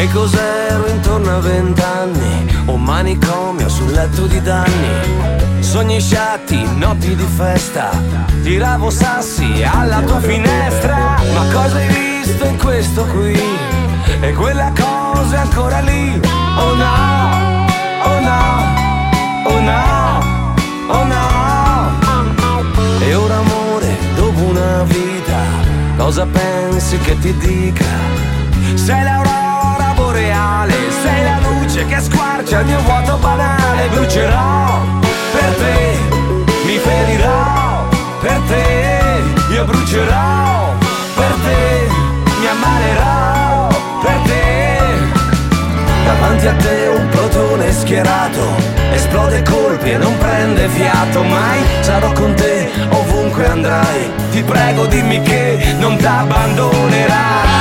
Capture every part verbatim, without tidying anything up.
Che cos'ero intorno a vent'anni? Un manicomio sul letto di danni. Sogni sciatti, notti di festa. Tiravo sassi alla tua finestra. Ma cosa hai visto in questo qui? E quella cosa è ancora lì. Oh no, oh no, oh no, oh no. E ora amore, dopo una vita, cosa pensi che ti dica? Sei l'aurora boreale, sei la luce che squarcia il mio vuoto banale. Brucerò per te, mi ferirò per te, io brucerò per te, mi ammalerò per te. Davanti a te un plotone schierato, esplode colpi e non prende fiato. Mai sarò con te ovunque andrai, ti prego dimmi che non t'abbandonerai.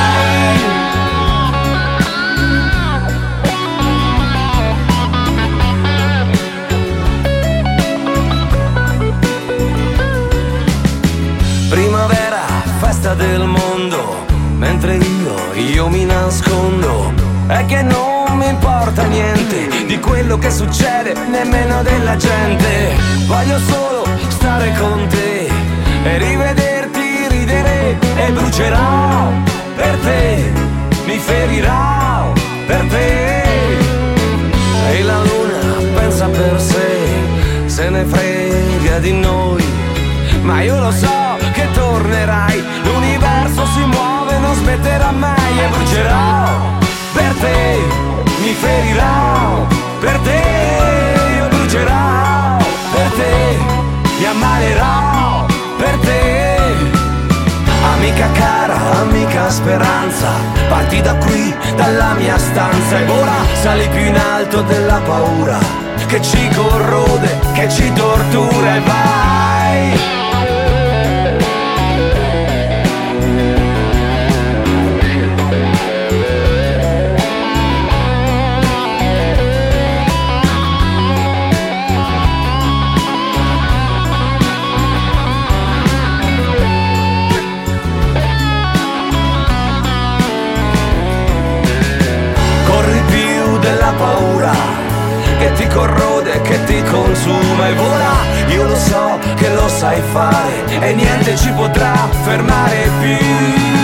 Primavera, festa del mondo, mentre io, io mi nascondo. È che non mi importa niente di quello che succede, nemmeno della gente. Voglio solo stare con te e rivederti ridere. E brucerò per te, mi ferirò per te. E la luna pensa per sé, se ne frega di noi. Ma io lo so che tornerai, l'universo si muove, non smetterà mai. E brucerò per te, mi ferirò per te, io brucerò per te, mi ammalerò per te. Amica cara, amica speranza, parti da qui, dalla mia stanza. E ora sali più in alto della paura che ci corrode, che ci tortura. E vai. Della paura che ti corrode, che ti consuma e vola. Io lo so che lo sai fare e niente ci potrà fermare più.